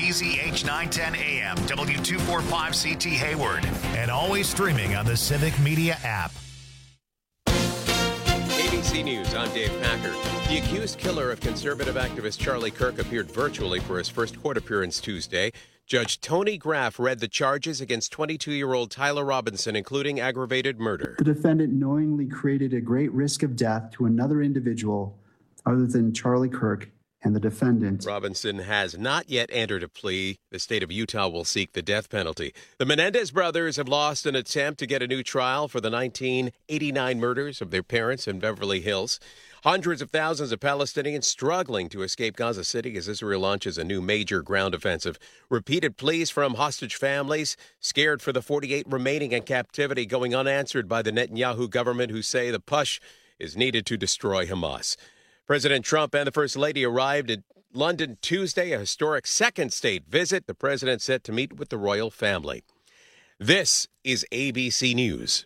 WBZH 910 AM, W245CT Hayward, and always streaming on the Civic Media app. ABC News, I'm Dave Packer. The accused killer of conservative activist Charlie Kirk appeared virtually for his first court appearance Tuesday. Judge Tony Graff read the charges against 22-year-old Tyler Robinson, including aggravated murder. The defendant knowingly created a great risk of death to another individual other than Charlie Kirk and the defendant. Robinson has not yet entered a plea. The state of Utah will seek the death penalty. The Menendez brothers have lost an attempt to get a new trial for the 1989 murders of their parents in Beverly Hills. Hundreds of thousands of Palestinians struggling to escape Gaza City as Israel launches a new major ground offensive. Repeated pleas from hostage families, scared for the 48 remaining in captivity, going unanswered by the Netanyahu government, who say the push is needed to destroy Hamas. President Trump and the First Lady arrived in London Tuesday, a historic second state visit. The president set to meet with the royal family. This is ABC News.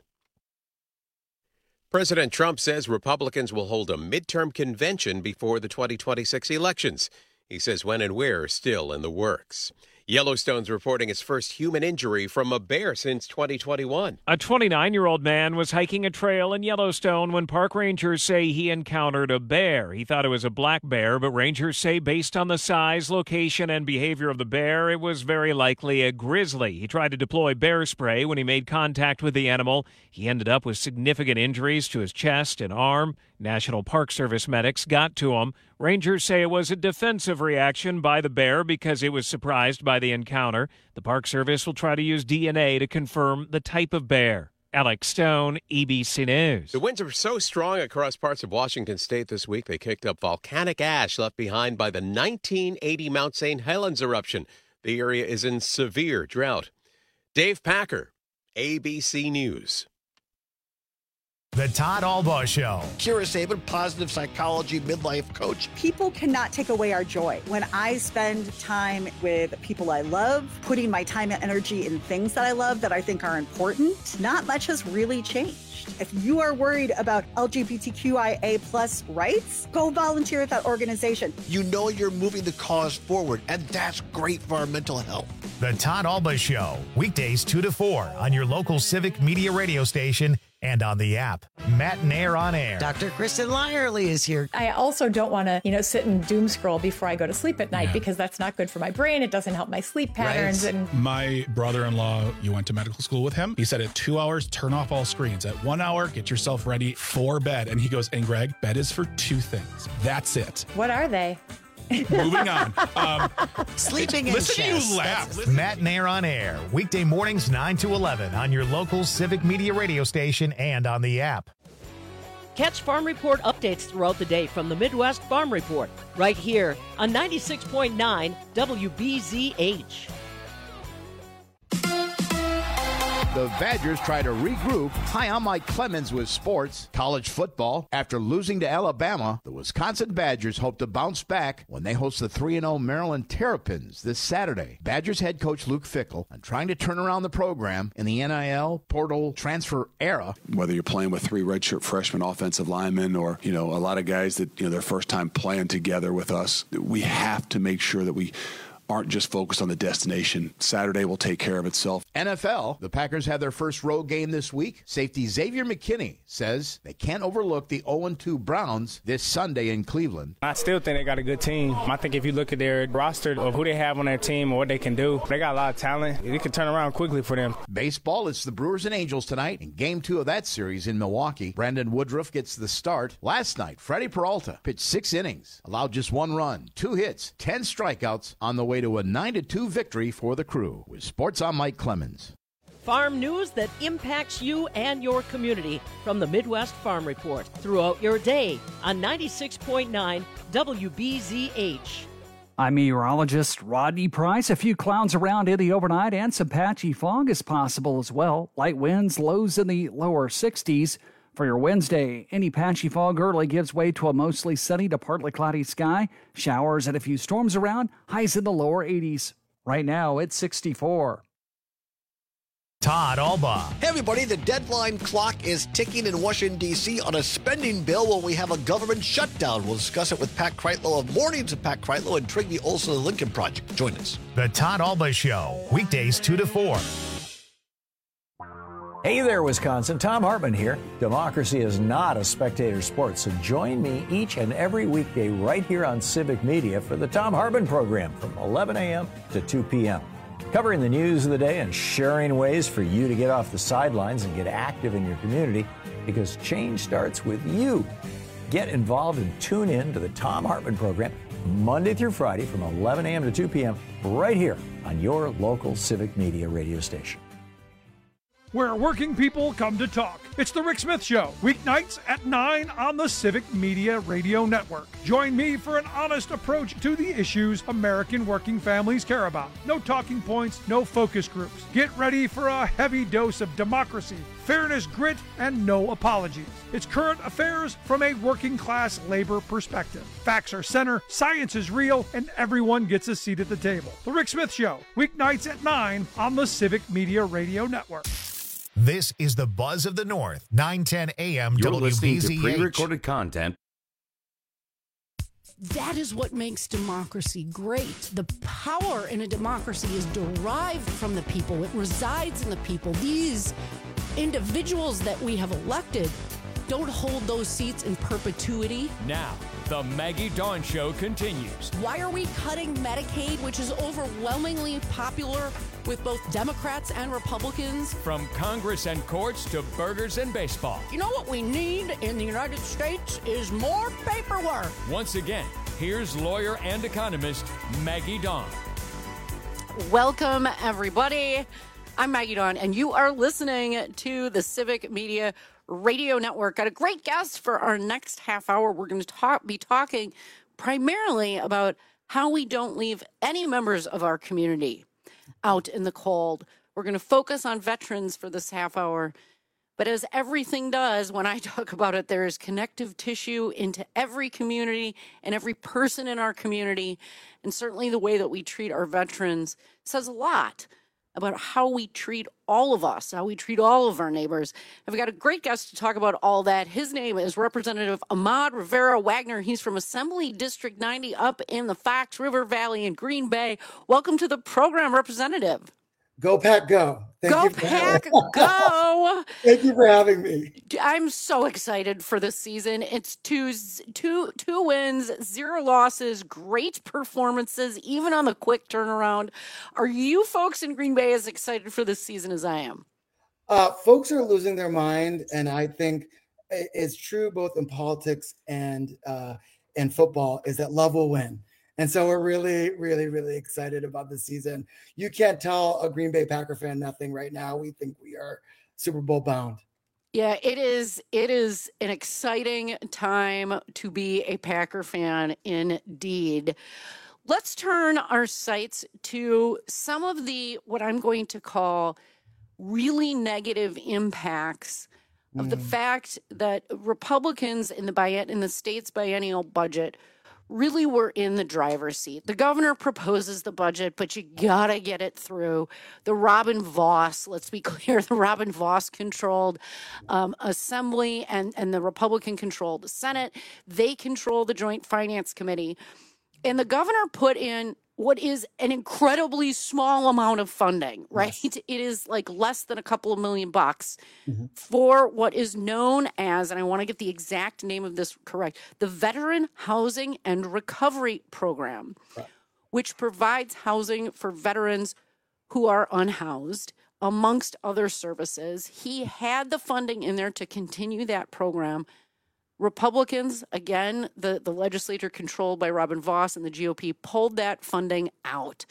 President Trump says Republicans will hold a midterm convention before the 2026 elections. He says when and where are still in the works. Yellowstone's reporting its first human injury from a bear since 2021. A 29-year-old man was hiking a trail in Yellowstone when park rangers say he encountered a bear. He thought it was a black bear, but rangers say based on the size, location, and behavior of the bear, it was very likely a grizzly. He tried to deploy bear spray when he made contact with the animal. He ended up with significant injuries to his chest and arm. National Park Service medics got to him. Rangers say it was a defensive reaction by the bear because it was surprised by the encounter. The Park Service will try to use DNA to confirm the type of bear. Alex Stone, ABC News. The winds are so strong across parts of Washington state this week, they kicked up volcanic ash left behind by the 1980 Mount St. Helens eruption. The area is in severe drought. Dave Packer, ABC News. The Todd Albaugh Show. Kira Sabin, positive psychology midlife coach. People cannot take away our joy. When I spend time with people I love, putting my time and energy in things that I love that I think are important, not much has really changed. If you are worried about LGBTQIA plus rights, go volunteer at that organization. You know you're moving the cause forward, and that's great for our mental health. The Todd Albaugh Show, weekdays 2 to 4 on your local Civic Media radio station and on the app. Matinee on Air. Dr. Kristen Lyerly is here. I also don't want to, sit and doom scroll before I go to sleep at night because that's not good for my brain. It doesn't help my sleep patterns. Right. And my brother-in-law, you went to medical school with him. He said at 2 hours, turn off all screens. At 1 hour, get yourself ready for bed. And he goes, and Greg, bed is for two things. That's it. What are they? Moving on. Sleeping in Listen chess. to you laugh. Matinee on Air, weekday mornings 9 to 11 on your local Civic Media radio station and on the app. Catch Farm Report updates throughout the day from the Midwest Farm Report, right here on 96.9 WBZH. The Badgers try to regroup. Hi, I'm Mike Clemens with sports. College football. After losing to Alabama, the Wisconsin Badgers hope to bounce back when they host the 3-0 Maryland Terrapins this Saturday. Badgers head coach Luke Fickell on trying to turn around the program in the NIL portal transfer era. Whether you're playing with three redshirt freshman offensive linemen or, a lot of guys that, their first time playing together with us, we have to make sure that we aren't just focused on the destination. Saturday will take care of itself. NFL, the Packers have their first road game this week. Safety Xavier McKinney says they can't overlook the 0-2 Browns this Sunday in Cleveland. I still think they got a good team. I think if you look at their roster of who they have on their team or what they can do, they got a lot of talent. It can turn around quickly for them. Baseball, it's the Brewers and Angels tonight in Game 2 of that series in Milwaukee. Brandon Woodruff gets the start. Last night, Freddie Peralta pitched 6 innings, allowed just 1 run, 2 hits, 10 strikeouts on the way to a 9-2 victory for the Crew. With sports, I'm Mike Clemens. Farm news that impacts you and your community from the Midwest Farm Report throughout your day on 96.9 WBZH. I'm meteorologist Rodney Price. A few clouds around in the overnight and some patchy fog is possible as well. Light winds, lows in the lower 60s. For your Wednesday, any patchy fog early gives way to a mostly sunny to partly cloudy sky. Showers and a few storms around, highs in the lower 80s. Right now, it's 64. Todd Alba. Hey, everybody, the deadline clock is ticking in Washington, D.C. on a spending bill when we have a government shutdown. We'll discuss it with Pat Kreitlow of Mornings of Pat Kreitlow and Trygve Olsen of the Lincoln Project. Join us. The Todd Alba Show, weekdays 2 to 4. Hey there, Wisconsin. Tom Hartman here. Democracy is not a spectator sport, so join me each and every weekday right here on Civic Media for the Tom Hartman program from 11 a.m. to 2 p.m. Covering the news of the day and sharing ways for you to get off the sidelines and get active in your community, because change starts with you. Get involved and tune in to the Tom Hartman program Monday through Friday from 11 a.m. to 2 p.m. right here on your local Civic Media radio station. Where working people come to talk. It's the Rick Smith Show, weeknights at 9 on the Civic Media Radio Network. Join me for an honest approach to the issues American working families care about. No talking points, no focus groups. Get ready for a heavy dose of democracy, fairness, grit, and no apologies. It's current affairs from a working class labor perspective. Facts are center, science is real, and everyone gets a seat at the table. The Rick Smith Show, weeknights at 9 on the Civic Media Radio Network. This is the Buzz of the North, 910 AM You're listening to WBZH. pre-recorded content. That is what makes democracy great. The power in a democracy is derived from the people. It resides in the people. These individuals that we have elected don't hold those seats in perpetuity. Now, the Maggie Dawn Show continues. Why are we cutting Medicaid, which is overwhelmingly popular with both Democrats and Republicans? From Congress and courts to burgers and baseball. You know what we need in the United States is more paperwork. Once again, here's lawyer and economist Maggie Dawn. Welcome, everybody. I'm Maggie Dawn, and you are listening to the Civic Media Radio Network. Got a great guest for our next half hour. We're going to be talking primarily about how we don't leave any members of our community out in the cold. We're going to focus on veterans for this half hour. But as everything does, when I talk about it, there is connective tissue into every community and every person in our community. And certainly the way that we treat our veterans says a lot about how we treat all of us, how we treat all of our neighbors. I've got a great guest to talk about all that. His name is Representative Ahmad Rivera Wagner. He's from Assembly District 90 up in the Fox River Valley in Green Bay. Welcome to the program, Representative. Go Pack Go. Go Pack Go. Thank you for having me. I'm so excited for this season. It's two wins, 0 losses, great performances, even on the quick turnaround. Are you folks in Green Bay as excited for this season as I am? Folks are losing their mind, and I think it's true both in politics and football, is that love will win. And so we're really, really, really excited about this season. You can't tell a Green Bay Packer fan nothing right now. We think we are Super Bowl bound. Yeah, it is. It is an exciting time to be a Packer fan indeed. Let's turn our sights to some of the, what I'm going to call, really negative impacts of the fact that Republicans in the state's biennial budget really were in the driver's seat. The governor proposes the budget, but you gotta get it through. The Robin Vos, let's be clear, the Robin Vos controlled Assembly and the Republican controlled the Senate. They control the Joint Finance Committee. And the governor put in what is an incredibly small amount of funding, right? Yes. It is like less than a couple of $1 million for what is known as, and I want to get the exact name of this correct, the Veteran Housing and Recovery Program, which provides housing for veterans who are unhoused, amongst other services. He had the funding in there to continue that program. Republicans, again, the legislature controlled by Robin Vos and the GOP pulled that funding out.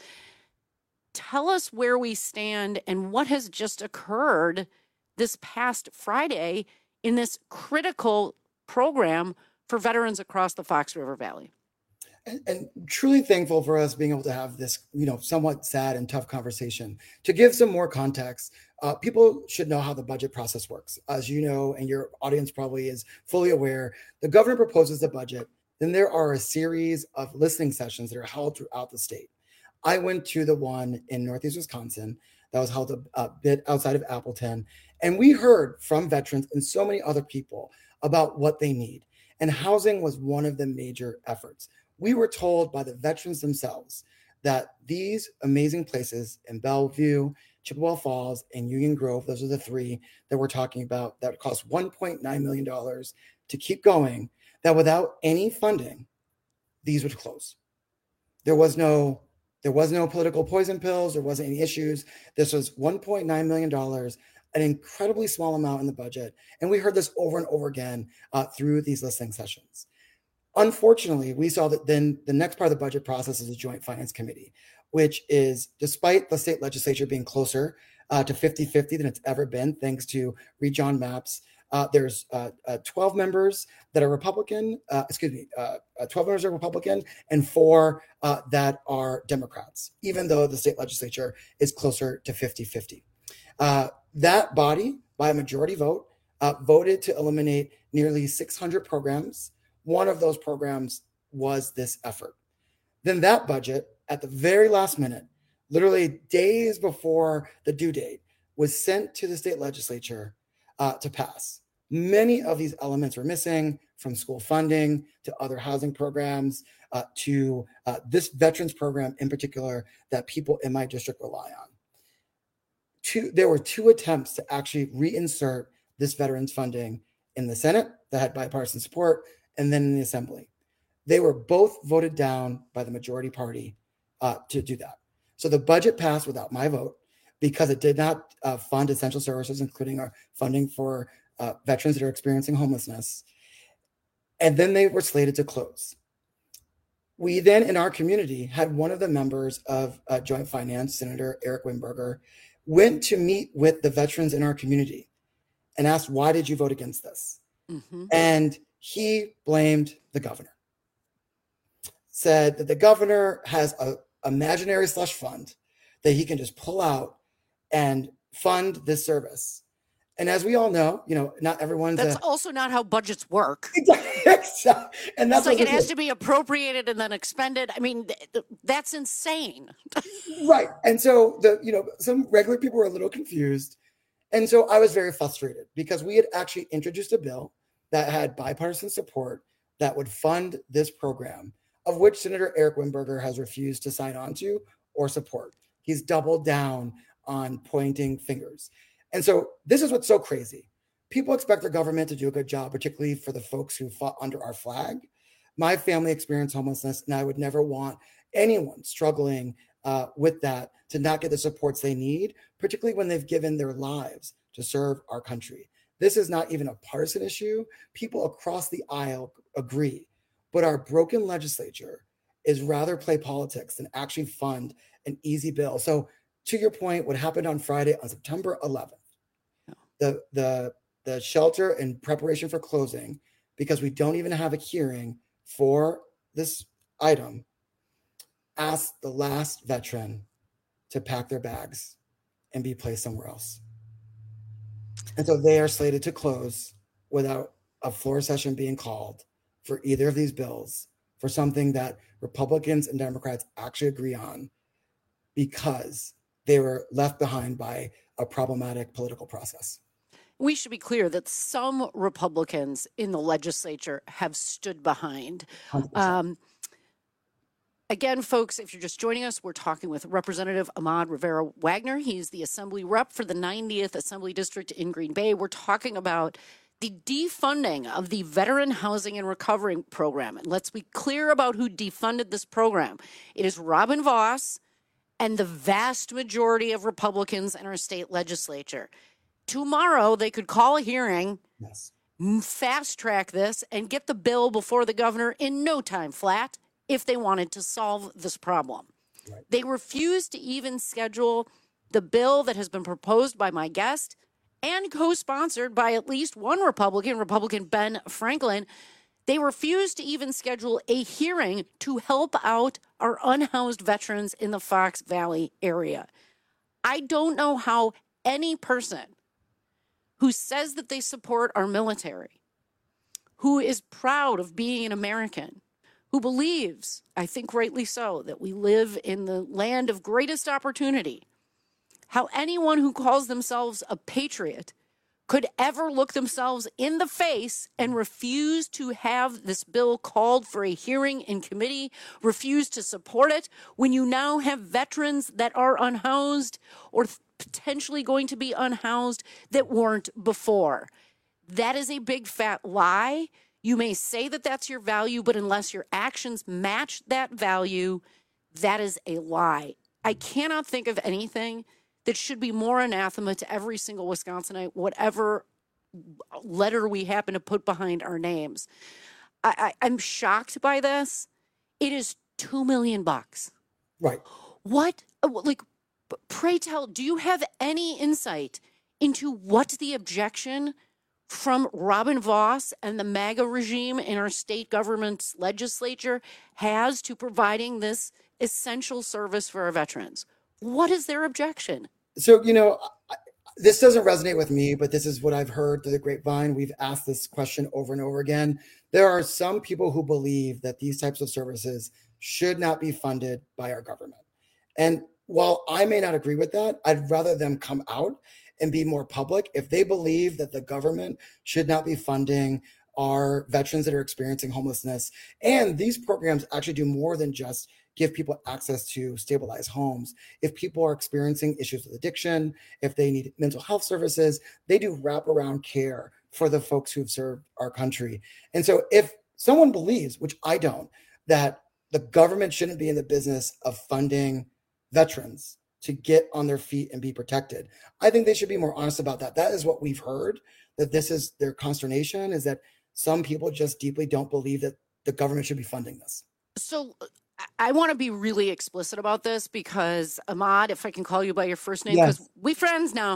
Tell us where we stand and what has just occurred this past Friday in this critical program for veterans across the Fox River Valley. And truly thankful for us being able to have this, somewhat sad and tough conversation. To give some more context, people should know how the budget process works. As you know, and your audience probably is fully aware, the governor proposes the budget. Then there are a series of listening sessions that are held throughout the state. I went to the one in Northeast Wisconsin that was held a bit outside of Appleton. And we heard from veterans and so many other people about what they need. And housing was one of the major efforts. We were told by the veterans themselves that these amazing places in Bellevue, Chippewa Falls, and Union Grove, those are the three that we're talking about, that cost $1.9 million to keep going, that without any funding, these would close. There was no political poison pills. There wasn't any issues. This was $1.9 million, an incredibly small amount in the budget. And we heard this over and over again through these listening sessions. Unfortunately, we saw that then the next part of the budget process is a joint finance committee, which is, despite the state legislature being closer to 50-50 than it's ever been, thanks to Reed John Maps, there's 12 members that are Republican, 12 members are Republican and 4 that are Democrats, even though the state legislature is closer to 50-50. That body, by a majority vote, voted to eliminate nearly 600 programs. One of those programs was this effort. Then that budget, at the very last minute, literally days before the due date, was sent to the state legislature to pass. Many of these elements were missing, from school funding to other housing programs to this veterans program in particular that people in my district rely on. There were 2 attempts to actually reinsert this veterans funding in the Senate that had bipartisan support, and then in the Assembly. They were both voted down by the majority party to do that. So the budget passed without my vote because it did not fund essential services, including our funding for veterans that are experiencing homelessness. And then they were slated to close. We then, in our community, had one of the members of Joint Finance, Senator Eric Wimberger, went to meet with the veterans in our community and asked, why did you vote against this? Mm-hmm. And he blamed the governor. Said that the governor has a imaginary slush fund that he can just pull out and fund this service. And as we all know, not everyone's. That's also not how budgets work. And that's it's like it has to be appropriated and then expended. I mean, that's insane. Right. And so some regular people were a little confused. And so I was very frustrated because we had actually introduced a bill that had bipartisan support that would fund this program, of which Senator Eric Wimberger has refused to sign on to or support. He's doubled down on pointing fingers. And so this is what's so crazy. People expect their government to do a good job, particularly for the folks who fought under our flag. My family experienced homelessness, and I would never want anyone struggling with that to not get the supports they need, particularly when they've given their lives to serve our country. This is not even a partisan issue. People across the aisle agree. But our broken legislature is rather play politics than actually fund an easy bill. So to your point, what happened on Friday, on September 11th, the shelter in preparation for closing, because we don't even have a hearing for this item, asked the last veteran to pack their bags and be placed somewhere else. And so they are slated to close without a floor session being called for either of these bills, for something that Republicans and Democrats actually agree on, because they were left behind by a problematic political process. We should be clear that some Republicans in the legislature have stood behind. Again, folks, if you're just joining us, we're talking with Representative Ahmad Rivera Wagner. He's the Assembly rep for the 90th Assembly District in Green Bay. We're talking about the defunding of the Veteran Housing and Recovery Program. And let's be clear about who defunded this program. It is Robin Vos and the vast majority of Republicans in our state legislature. Tomorrow, they could call a hearing, fast track this, and get the bill before the governor in no time flat if they wanted to solve this problem. Right. They refused to even schedule the bill that has been proposed by my guest and co-sponsored by at least one Republican Ben Franklin. They refused to even schedule a hearing to help out our unhoused veterans in the Fox Valley area. I don't know how any person who says that they support our military, who is proud of being an American, who believes, I think rightly so, that we live in the land of greatest opportunity, how anyone who calls themselves a patriot could ever look themselves in the face and refuse to have this bill called for a hearing in committee, refuse to support it, when you now have veterans that are unhoused or potentially going to be unhoused that weren't before. That is a big fat lie. You may say that that's your value, but unless your actions match that value, that is a lie. I cannot think of anything that should be more anathema to every single Wisconsinite, whatever letter we happen to put behind our names. I'm shocked by this. It is $2 million. Right. What, like, pray tell, do you have any insight into what the objection from Robin Vos and the MAGA regime in our state government's legislature has to providing this essential service for our veterans? What is their objection? So, this doesn't resonate with me, but this is what I've heard through the grapevine. We've asked this question over and over again. There are some people who believe that these types of services should not be funded by our government. And while I may not agree with that, I'd rather them come out and be more public. If they believe that the government should not be funding our veterans that are experiencing homelessness, and these programs actually do more than just give people access to stabilized homes. If people are experiencing issues with addiction, if they need mental health services, they do wraparound care for the folks who've served our country. And so if someone believes, which I don't, that the government shouldn't be in the business of funding veterans to get on their feet and be protected, I think they should be more honest about that. That is what we've heard, that this is their consternation, is that some people just deeply don't believe that the government should be funding this. So I want to be really explicit about this because, Ahmad, if I can call you by your first name, because we friends now.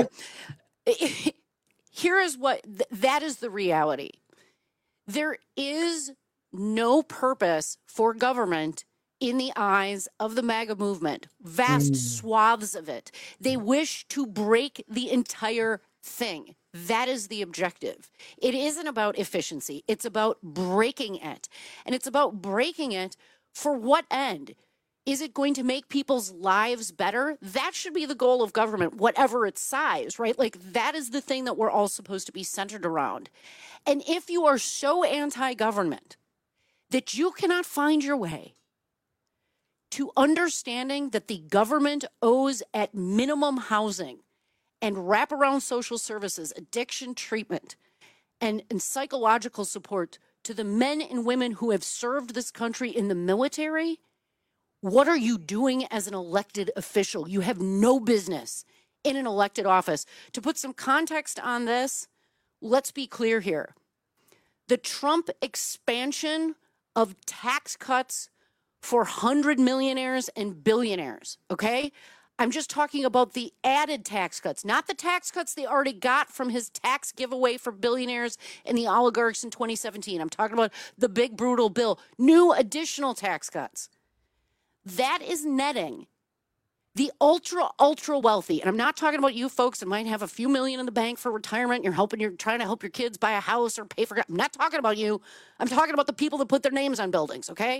Here is what, that is the reality. There is no purpose for government in the eyes of the MAGA movement, vast swaths of it. They wish to break the entire thing. That is the objective. It isn't about efficiency. It's about breaking it. And it's about breaking it for what end? Is it going to make people's lives better? That should be the goal of government, whatever its size, right? Like, that is the thing that we're all supposed to be centered around. And if you are so anti-government that you cannot find your way to understanding that the government owes at minimum housing and wraparound social services, addiction treatment, and psychological support to the men and women who have served this country in the military, what are you doing as an elected official? You have no business in an elected office. To put some context on this, let's be clear here. The Trump expansion of tax cuts for 100 millionaires and billionaires, okay? I'm just talking about the added tax cuts, not the tax cuts they already got from his tax giveaway for billionaires and the oligarchs in 2017. I'm talking about the big, brutal bill, new additional tax cuts. That is netting the ultra, ultra wealthy. And I'm not talking about you folks that might have a few million in the bank for retirement. You're trying to help your kids buy a house or pay for, I'm not talking about you. I'm talking about the people that put their names on buildings, okay?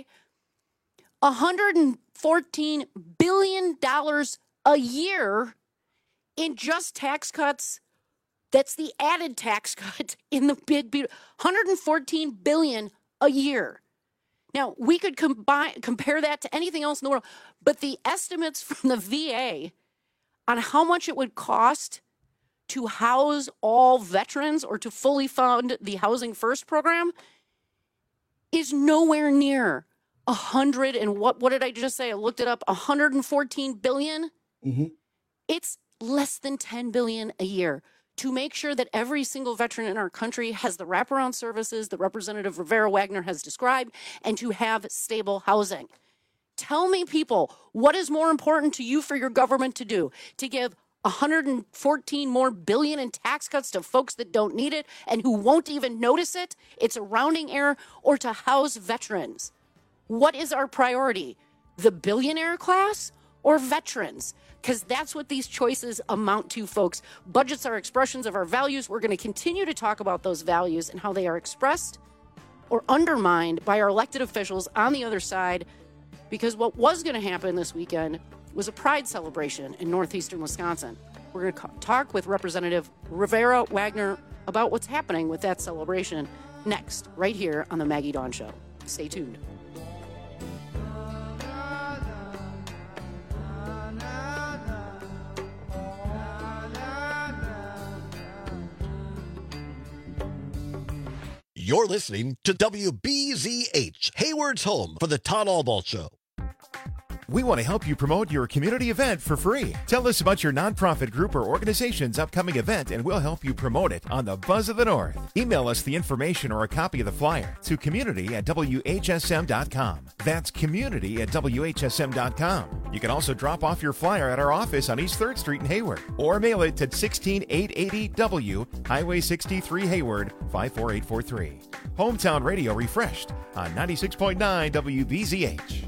$114 billion a year in just tax cuts. That's the added tax cut in the big, $114 billion a year. Now, we could compare that to anything else in the world, but the estimates from the VA on how much it would cost to house all veterans or to fully fund the Housing First program is nowhere near 100 and what did I just say? I looked it up, 114 billion. Mm-hmm. It's less than 10 billion a year to make sure that every single veteran in our country has the wraparound services that Representative Rivera Wagner has described and to have stable housing. Tell me, people, what is more important to you for your government to do? To give 114 more billion in tax cuts to folks that don't need it and who won't even notice it? It's a rounding error. Or to house veterans? What is our priority? The billionaire class or veterans? Because that's what these choices amount to, folks. Budgets are expressions of our values. We're going to continue to talk about those values and how they are expressed or undermined by our elected officials on the other side. Because what was going to happen this weekend was a pride celebration in northeastern Wisconsin. We're going to talk with Representative Rivera Wagner about what's happening with that celebration next, right here on the Maggie Dawn Show. Stay tuned. You're listening to WBZH, Hayward's home for the Todd Albaugh Show. We want to help you promote your community event for free. Tell us about your nonprofit group or organization's upcoming event, and we'll help you promote it on the Buzz of the North. Email us the information or a copy of the flyer to community@WHSM.com. That's community@WHSM.com. You can also drop off your flyer at our office on East 3rd Street in Hayward, or mail it to 16880 W, Highway 63 Hayward, 54843. Hometown Radio refreshed on 96.9 WBZH.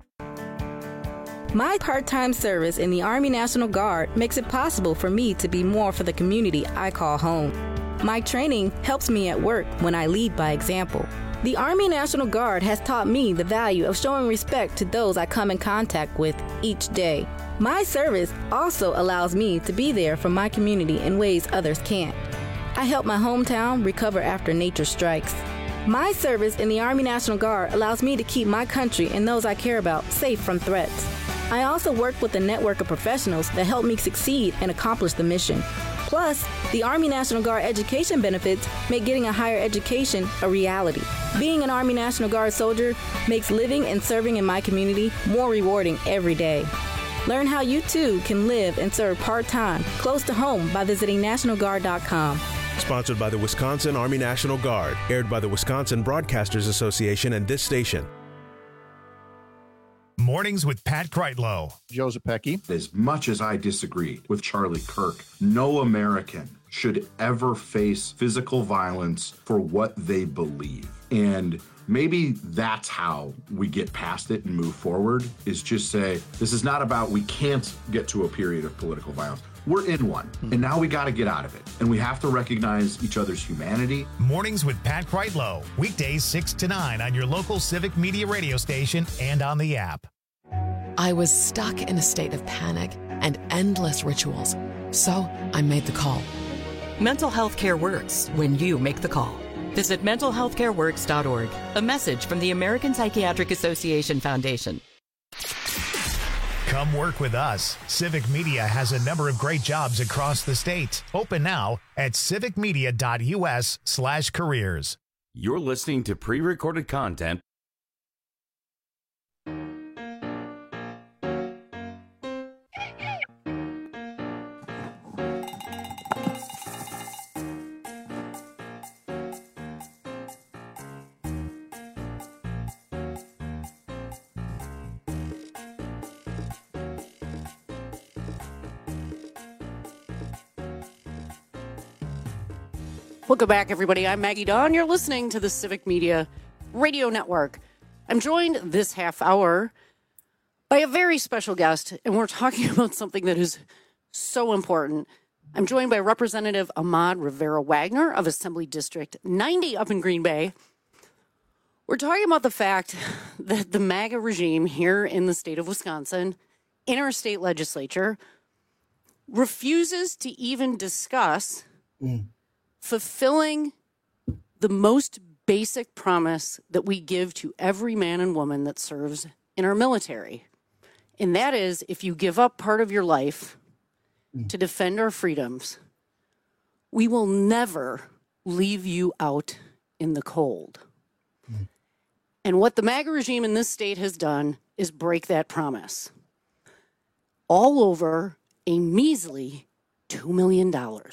My part-time service in the Army National Guard makes it possible for me to be more for the community I call home. My training helps me at work when I lead by example. The Army National Guard has taught me the value of showing respect to those I come in contact with each day. My service also allows me to be there for my community in ways others can't. I help my hometown recover after nature strikes. My service in the Army National Guard allows me to keep my country and those I care about safe from threats. I also work with a network of professionals that help me succeed and accomplish the mission. Plus, the Army National Guard education benefits make getting a higher education a reality. Being an Army National Guard soldier makes living and serving in my community more rewarding every day. Learn how you too can live and serve part-time close to home by visiting NationalGuard.com. Sponsored by the Wisconsin Army National Guard, aired by the Wisconsin Broadcasters Association and this station. Mornings with Pat Kreitlow. Joe Zepecki. As much as I disagree with Charlie Kirk, no American should ever face physical violence for what they believe. And maybe that's how we get past it and move forward, is just say, this is not about we can't get to a period of political violence. We're in one, and now we got to get out of it. And we have to recognize each other's humanity. Mornings with Pat Kreitlow. Weekdays 6 to 9 on your local Civic Media radio station and on the app. I was stuck in a state of panic and endless rituals. So I made the call. Mental health care works when you make the call. Visit mentalhealthcareworks.org. A message from the American Psychiatric Association Foundation. Come work with us. Civic Media has a number of great jobs across the state. Open now at civicmedia.us/careers. You're listening to pre-recorded content. Welcome back, everybody. I'm Maggie Dawn. You're listening to the Civic Media Radio Network. I'm joined this half hour by a very special guest, and we're talking about something that is so important. I'm joined by Representative Ahmad Rivera Wagner of Assembly District 90 up in Green Bay. We're talking about the fact that the MAGA regime here in the state of Wisconsin, in our state legislature, refuses to even discuss fulfilling the most basic promise that we give to every man and woman that serves in our military. And that is, if you give up part of your life to defend our freedoms, we will never leave you out in the cold. And what the MAGA regime in this state has done is break that promise. All over a measly $2 million.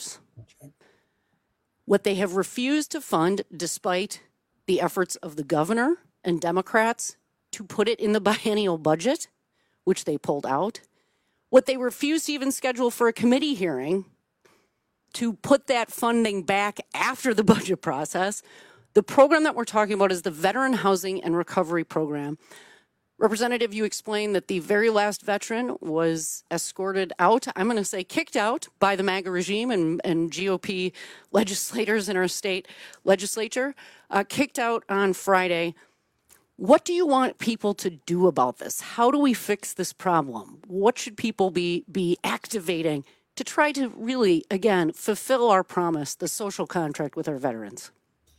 What they have refused to fund, despite the efforts of the governor and Democrats to put it in the biennial budget, which they pulled out. What they refused to even schedule for a committee hearing to put that funding back after the budget process. The program that we're talking about is the Veteran Housing and Recovery Program. Representative, you explained that the very last veteran was escorted out, I'm going to say kicked out, by the MAGA regime and GOP legislators in our state legislature, kicked out on Friday. What do you want people to do about this? How do we fix this problem? What should people be activating to try to really, again, fulfill our promise, the social contract with our veterans?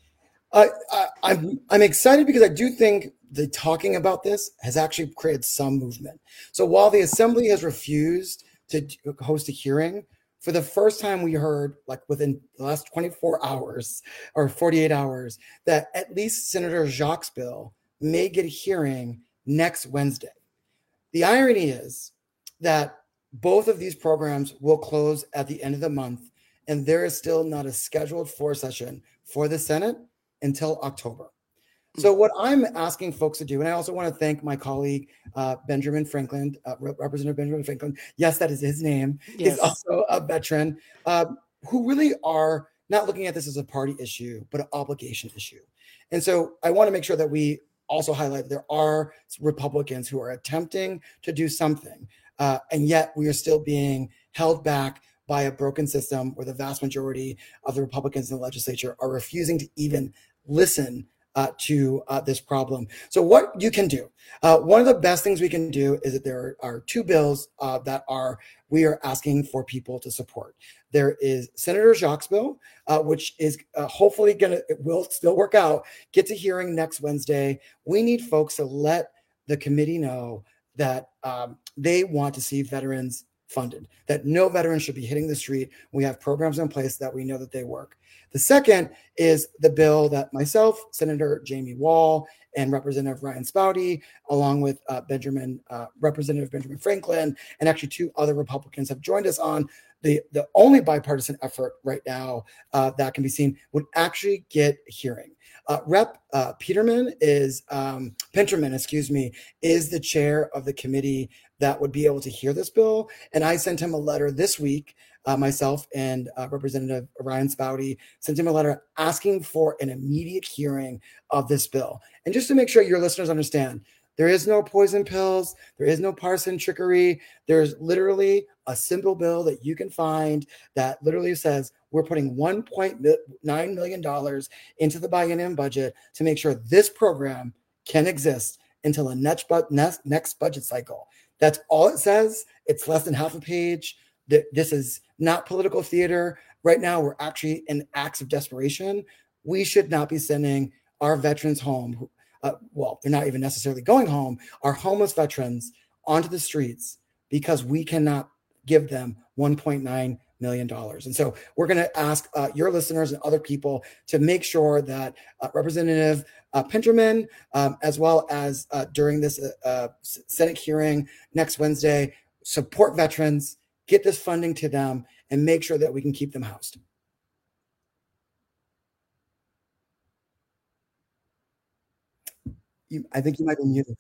I'm excited because I do think the talking about this has actually created some movement. So while the Assembly has refused to host a hearing, for the first time we heard, like within the last 24 hours or 48 hours, that at least Senator Jacques' bill may get a hearing next Wednesday. The irony is that both of these programs will close at the end of the month, and there is still not a scheduled floor session for the Senate until October. So what I'm asking folks to do, and I also want to thank my colleague, Benjamin Franklin, Representative Benjamin Franklin. Yes, that is his name. Yes. He's also a veteran who really are not looking at this as a party issue, but an obligation issue. And so I want to make sure that we also highlight there are Republicans who are attempting to do something, and yet we are still being held back by a broken system where the vast majority of the Republicans in the legislature are refusing to even listen to this problem. So what you can do, one of the best things we can do is that there are two bills that we are asking for people to support. There is Senator Jacques' bill, which is hopefully it will still work out, gets a hearing next Wednesday. We need folks to let the committee know that they want to see veterans funded, that no veteran should be hitting the street. We have programs in place that we know that they work. The second is the bill that myself, Senator Jamie Wall, and Representative Ryan Spouty, along with Representative Benjamin Franklin, and actually two other Republicans have joined us on. The only bipartisan effort right now that can be seen would actually get a hearing. Rep. Pinterman is the chair of the committee that would be able to hear this bill. And I sent him a letter this week, myself and Representative Ryan Spouty sent him a letter asking for an immediate hearing of this bill. And just to make sure your listeners understand, there is no poison pills. There is no partisan trickery. There's literally a simple bill that you can find that literally says we're putting $1.9 million into the biennium budget to make sure this program can exist until the next budget cycle. That's all it says. It's less than half a page. This is not political theater. Right now, we're actually in acts of desperation. We should not be sending our veterans home. Well, they're not even necessarily going home. Our homeless veterans onto the streets because we cannot give them $1.9 million. And so we're going to ask your listeners and other people to make sure that Representative Pinterman, as well as during this Senate hearing next Wednesday, support veterans, get this funding to them, and make sure that we can keep them housed. I think you might be muted.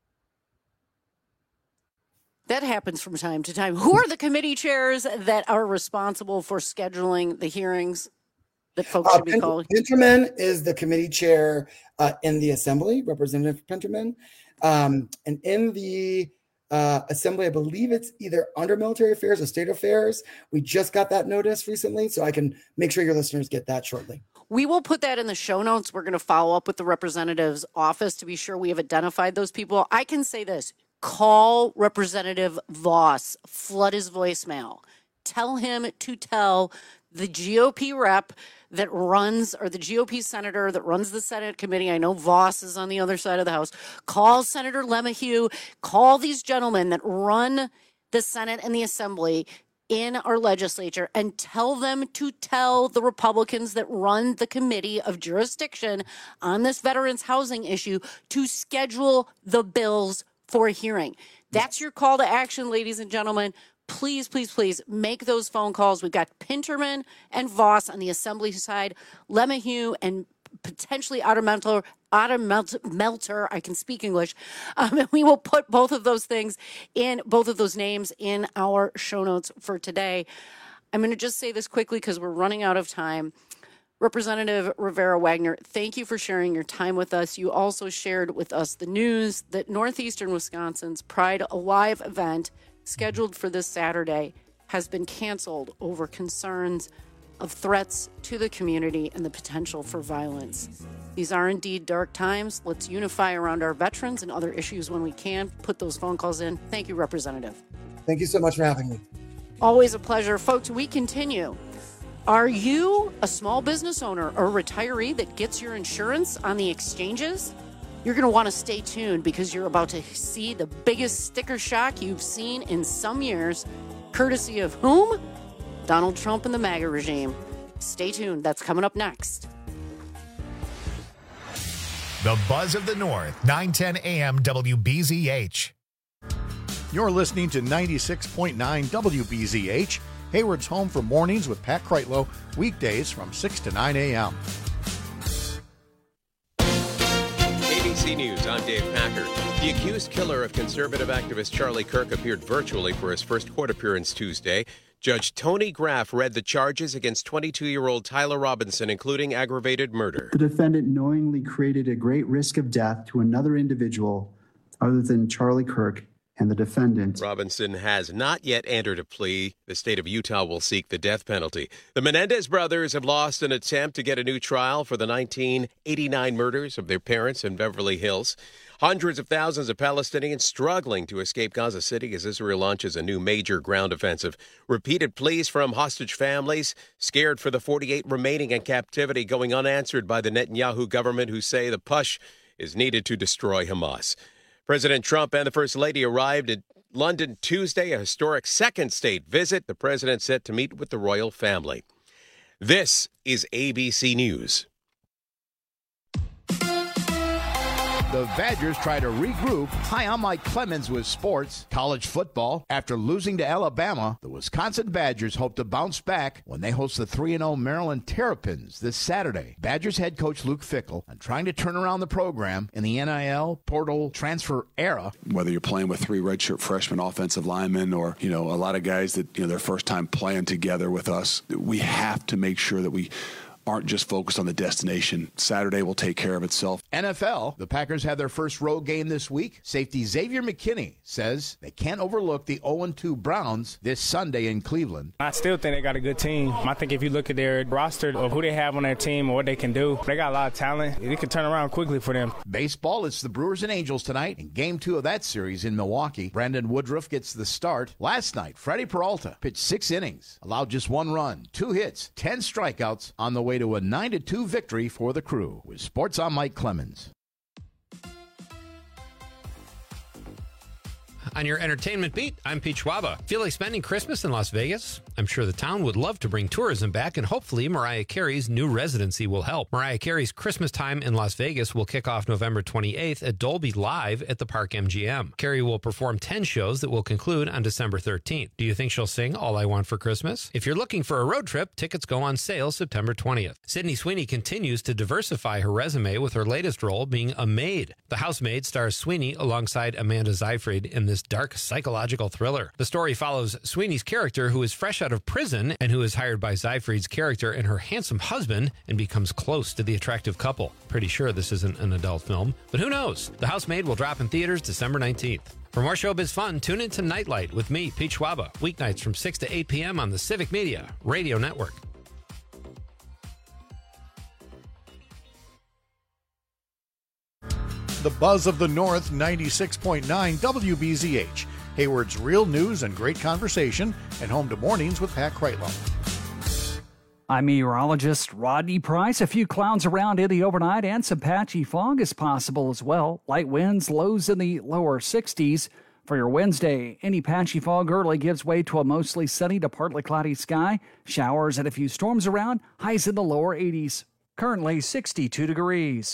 That happens from time to time. Who are the committee chairs that are responsible for scheduling the hearings that folks should be calling? Pinterman is the committee chair in the Assembly, Representative Pinterman. And in the Assembly, I believe it's either under military affairs or state affairs. We just got that notice recently, so I can make sure your listeners get that shortly. We will put that in the show notes. We're going to follow up with the representative's office to be sure we have identified those people. I can say this. Call Representative Voss, flood his voicemail. Tell him to tell the GOP rep that runs, or the GOP senator that runs the Senate committee. I know Voss is on the other side of the House. Call Senator LeMahieu. Call these gentlemen that run the Senate and the Assembly in our legislature and tell them to tell the Republicans that run the committee of jurisdiction on this veterans housing issue to schedule the bills for a hearing. That's your call to action, ladies and gentlemen. Please, please, please make those phone calls. We've got Pinterman and Voss on the Assembly side, LeMahieu and potentially Otter Melter. I can speak English. And we will put both of those things in, both of those names in our show notes for today. I'm going to just say this quickly because we're running out of time. Representative Rivera Wagner, thank you for sharing your time with us. You also shared with us the news that Northeastern Wisconsin's Pride Alive event scheduled for this Saturday has been canceled over concerns of threats to the community and the potential for violence. These are indeed dark times. Let's unify around our veterans and other issues when we can. Put those phone calls in. Thank you, Representative. Thank you so much for having me. Always a pleasure. Folks, we continue. Are you a small business owner or retiree that gets your insurance on the exchanges? You're going to want to stay tuned because you're about to see the biggest sticker shock you've seen in some years, courtesy of whom? Donald Trump and the MAGA regime. Stay tuned. That's coming up next. The Buzz of the North, 910 AM WBZH. You're listening to 96.9 WBZH, Hayward's home for mornings with Pat Kreitlow, weekdays from 6 to 9 a.m. ABC News, I'm Dave Packer. The accused killer of conservative activist Charlie Kirk appeared virtually for his first court appearance Tuesday. Judge Tony Graff read the charges against 22-year-old Tyler Robinson, including aggravated murder. The defendant knowingly created a great risk of death to another individual other than Charlie Kirk and the defendant. Robinson has not yet entered a plea. The state of Utah will seek the death penalty. The Menendez brothers have lost an attempt to get a new trial for the 1989 murders of their parents in Beverly Hills. Hundreds of thousands of Palestinians struggling to escape Gaza City as Israel launches a new major ground offensive. Repeated pleas from hostage families, scared for the 48 remaining in captivity, going unanswered by the Netanyahu government, who say the push is needed to destroy Hamas. President Trump and the First Lady arrived in London Tuesday, a historic second state visit. The president set to meet with the royal family. This is ABC News. The Badgers try to regroup. Hi, I'm Mike Clemens with sports. College football. After losing to Alabama, the Wisconsin Badgers hope to bounce back when they host the 3-0 Maryland Terrapins this Saturday. Badgers head coach Luke Fickell on trying to turn around the program in the NIL portal transfer era. Whether you're playing with 3 redshirt freshman offensive linemen or, a lot of guys that, their first time playing together with us, we have to make sure that we aren't just focused on the destination. Saturday will take care of itself. NFL, the Packers had their first road game this week. Safety Xavier McKinney says they can't overlook the 0-2 Browns this Sunday in Cleveland. I still think they got a good team. I think if you look at their roster of who they have on their team or what they can do, they got a lot of talent. It can turn around quickly for them. Baseball, it's the Brewers and Angels tonight in Game 2 of that series in Milwaukee. Brandon Woodruff gets the start. Last night, Freddie Peralta pitched 6 innings, allowed just 1 run, 2 hits, 10 strikeouts on the way to a 9-2 victory for the Crew. With sports, I'm Mike Clemens. On your entertainment beat, I'm Pete Schwaba. Feel like spending Christmas in Las Vegas? I'm sure the town would love to bring tourism back, and hopefully Mariah Carey's new residency will help. Mariah Carey's Christmas Time in Las Vegas will kick off November 28th at Dolby Live at the Park MGM. Carey will perform 10 shows that will conclude on December 13th. Do you think she'll sing All I Want for Christmas? If you're looking for a road trip, tickets go on sale September 20th. Sydney Sweeney continues to diversify her resume with her latest role being a maid. The Housemaid stars Sweeney alongside Amanda Seyfried in this dark psychological thriller. The story follows Sweeney's character, who is fresh out of prison and who is hired by Seyfried's character and her handsome husband and becomes close to the attractive couple. Pretty sure this isn't an adult film, but who knows? The Housemaid will drop in theaters December 19th. For more showbiz fun, tune in to Nightlight with me, Pete Schwaba, weeknights from 6 to 8 p.m. on the Civic Media Radio Network. The Buzz of the North, 96.9 WBZH, Hayward's real news and great conversation, and home to mornings with Pat Kreitlow. I'm meteorologist Rodney Price. A few clouds around in the overnight and some patchy fog is possible as well. Light winds, lows in the lower 60s. For your Wednesday, any patchy fog early gives way to a mostly sunny to partly cloudy sky. Showers and a few storms around, highs in the lower 80s. Currently 62 degrees.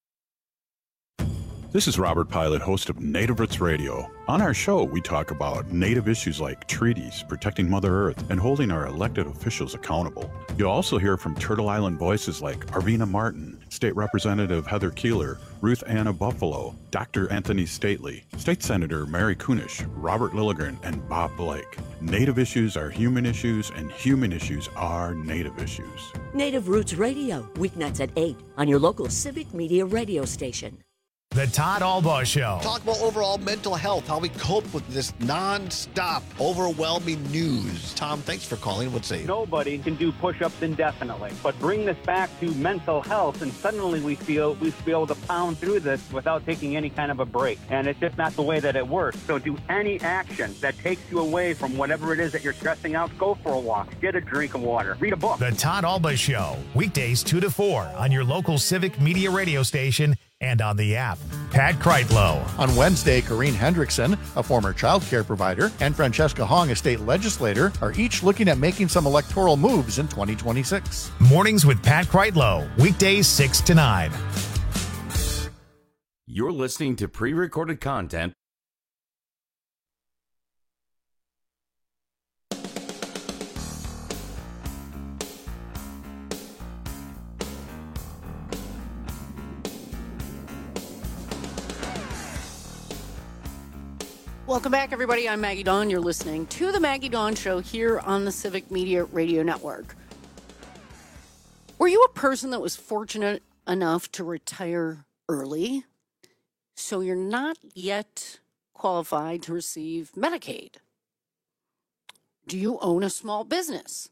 This is Robert Pilot, host of Native Roots Radio. On our show, we talk about Native issues like treaties, protecting Mother Earth, and holding our elected officials accountable. You'll also hear from Turtle Island voices like Arvina Martin, State Representative Heather Keeler, Ruth Anna Buffalo, Dr. Anthony Stately, State Senator Mary Kunish, Robert Lilligren, and Bob Blake. Native issues are human issues, and human issues are Native issues. Native Roots Radio, weeknights at 8 on your local Civic Media radio station. The Todd Albaugh Show. Talk about overall mental health, how we cope with this non-stop, overwhelming news. Tom, thanks for calling. What's say? Nobody can do push-ups indefinitely, but bring this back to mental health, and suddenly we feel we should be able to pound through this without taking any kind of a break. And it's just not the way that it works. So do any action that takes you away from whatever it is that you're stressing out. Go for a walk. Get a drink of water. Read a book. The Todd Albaugh Show. Weekdays 2 to 4 on your local Civic Media radio station and on the app. Pat Kreitlow. On Wednesday, Corrine Hendrickson, a former child care provider, and Francesca Hong, a state legislator, are each looking at making some electoral moves in 2026. Mornings with Pat Kreitlow. Weekdays 6 to 9. You're listening to pre-recorded content. Welcome back, everybody. I'm Maggie Dawn. You're listening to the Maggie Dawn Show here on the Civic Media Radio Network. Were you a person that was fortunate enough to retire early, so you're not yet qualified to receive Medicaid? Do you own a small business?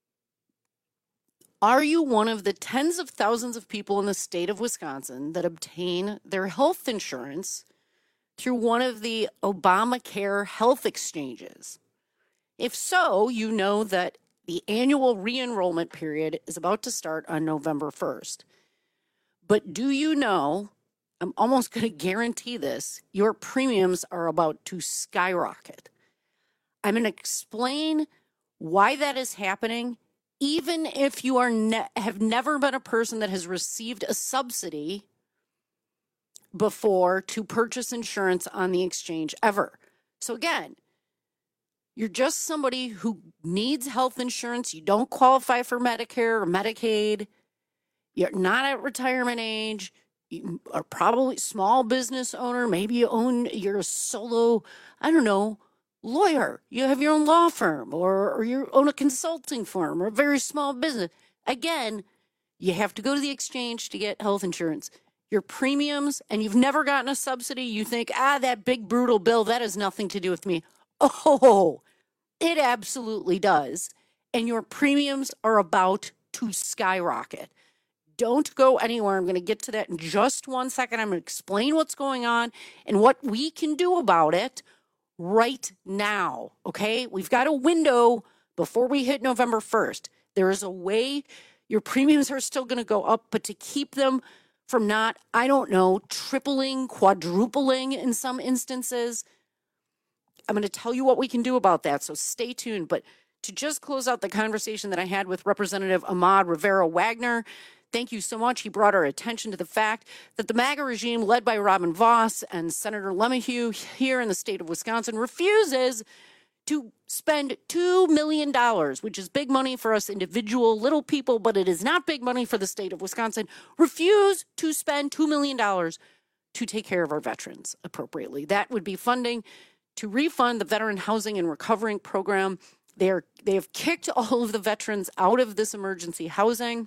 Are you one of the tens of thousands of people in the state of Wisconsin that obtain their health insurance through one of the Obamacare health exchanges? If so, you know that the annual re-enrollment period is about to start on November 1st. But do you know, I'm almost going to guarantee this, your premiums are about to skyrocket. I'm going to explain why that is happening, even if you are have never been a person that has received a subsidy before to purchase insurance on the exchange ever. So again, you're just somebody who needs health insurance. You don't qualify for Medicare or Medicaid. You're not at retirement age. You are probably a small business owner. Maybe you're a solo, lawyer. You have your own law firm or you own a consulting firm or a very small business. Again, you have to go to the exchange to get health insurance. Your premiums, and you've never gotten a subsidy, you think, that big brutal bill, that has nothing to do with me. Oh, it absolutely does. And your premiums are about to skyrocket. Don't go anywhere. I'm going to get to that in just 1 second. I'm going to explain what's going on and what we can do about it right now, okay? We've got a window before we hit November 1st. There is a way. Your premiums are still going to go up, but to keep them from not, tripling, quadrupling in some instances, I'm going to tell you what we can do about that, so stay tuned. But to just close out the conversation that I had with Representative Ahmad Rivera-Wagner, thank you so much. He brought our attention to the fact that the MAGA regime, led by Robin Vos and Senator LeMahieu here in the state of Wisconsin, refuses to spend $2 million, which is big money for us individual little people, but it is not big money for the state of Wisconsin, refuse to spend $2 million to take care of our veterans appropriately. That would be funding to refund the Veteran Housing and Recovering Program. They have kicked all of the veterans out of this emergency housing.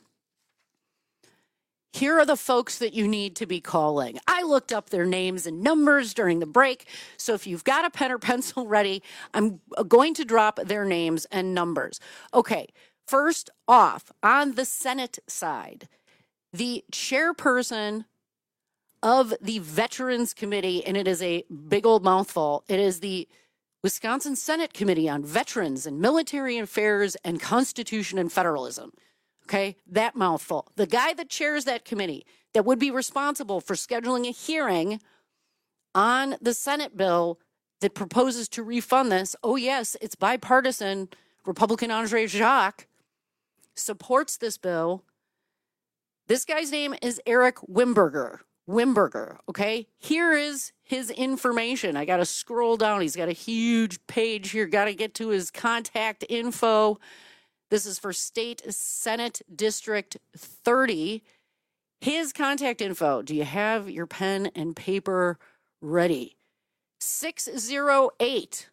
Here are the folks that you need to be calling. I looked up their names and numbers during the break, so if you've got a pen or pencil ready, I'm going to drop their names and numbers. Okay, first off, on the Senate side, the chairperson of the Veterans Committee, and it is a big old mouthful, it is the Wisconsin Senate Committee on Veterans and Military Affairs and Constitution and Federalism. Okay, that mouthful. The guy that chairs that committee that would be responsible for scheduling a hearing on the Senate bill that proposes to refund this. Oh, yes, it's bipartisan. Republican Andre Jacques supports this bill. This guy's name is Eric Wimberger. Okay? Here is his information. I got to scroll down. He's got a huge page here. Got to get to his contact info. This is for State Senate District 30. His contact info. Do you have your pen and paper ready? 608-266-5670.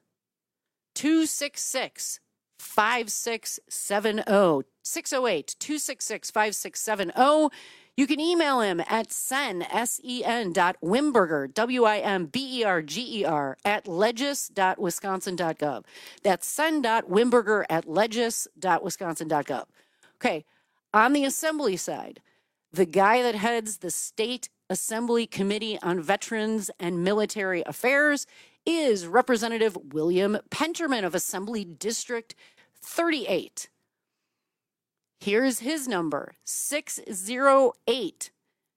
608-266-5670. You can email him at sen.wimberger, WIMBERGER, at legis.wisconsin.gov. That's sen.wimberger at legis.wisconsin.gov. Okay, on the assembly side, the guy that heads the State Assembly Committee on Veterans and Military Affairs is Representative William Penterman of Assembly District 38. Here's his number, 608-237-9138.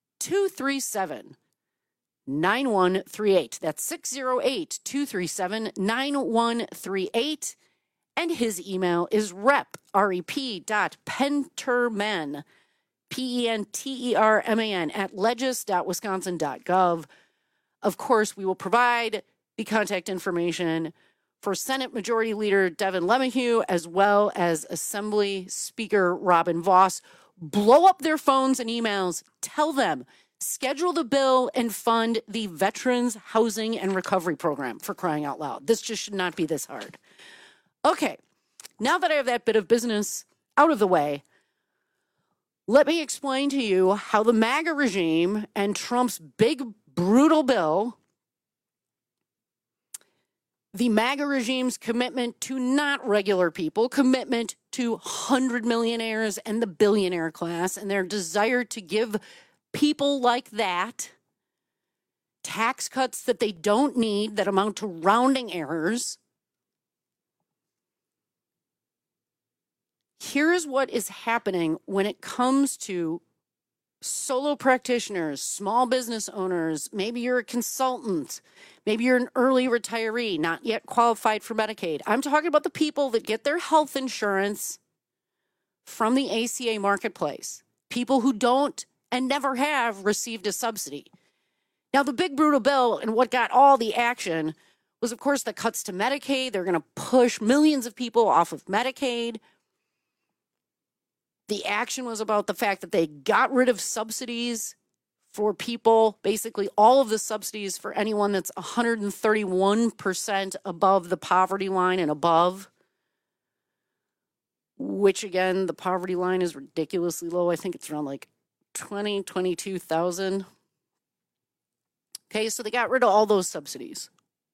That's 608-237-9138. And his email is rep.penterman, PENTERMAN, at legis.wisconsin.gov. Of course, we will provide the contact information for Senate Majority Leader Devin LeMahieu, as well as Assembly Speaker Robin Vos. Blow up their phones and emails. Tell them, schedule the bill and fund the Veterans Housing and Recovery Program, for crying out loud. This just should not be this hard. Okay, now that I have that bit of business out of the way, let me explain to you how the MAGA regime and Trump's big, brutal bill, the MAGA regime's commitment to not regular people, commitment to 100 millionaires and the billionaire class, and their desire to give people like that tax cuts that they don't need, that amount to rounding errors. Here's what is happening when it comes to solo practitioners, small business owners. Maybe you're a consultant. Maybe you're an early retiree, not yet qualified for Medicaid. I'm talking about the people that get their health insurance from the ACA marketplace. People who don't and never have received a subsidy. Now, the big brutal bill and what got all the action was, of course, the cuts to Medicaid. They're going to push millions of people off of Medicaid. The action was about the fact that they got rid of subsidies for people, basically all of the subsidies for anyone that's 131% above the poverty line and above, which, again, the poverty line is ridiculously low. I think it's around like 22,000. Okay, so they got rid of all those subsidies.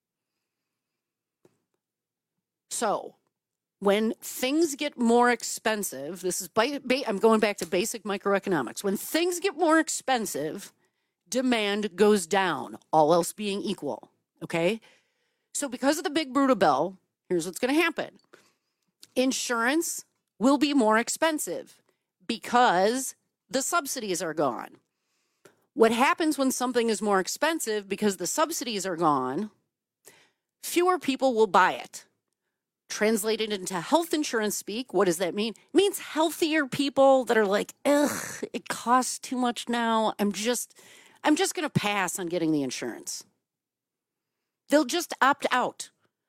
So when things get more expensive, this is I'm going back to basic microeconomics. When things get more expensive, demand goes down, all else being equal, okay? So because of the big brutal bill, here's what's going to happen. Insurance will be more expensive because the subsidies are gone. What happens when something is more expensive because the subsidies are gone? Fewer people will buy it. Translated into health insurance speak, what does that mean? It means healthier people that are like, ugh, it costs too much now. I'm just going to pass on getting the insurance. They'll just opt out.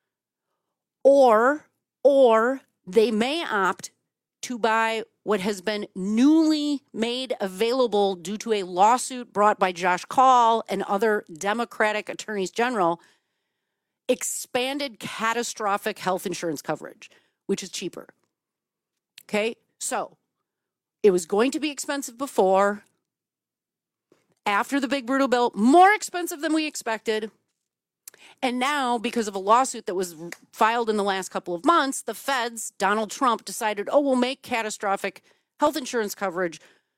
Or they may opt to buy what has been newly made available due to a lawsuit brought by Josh Kaul and other Democratic attorneys general, expanded catastrophic health insurance coverage, which is cheaper. Okay, so it was going to be expensive before. After the big brutal bill, more expensive than we expected. And now, because of a lawsuit that was filed in the last couple of months, the feds, Donald Trump, decided, we'll make catastrophic health insurance coverage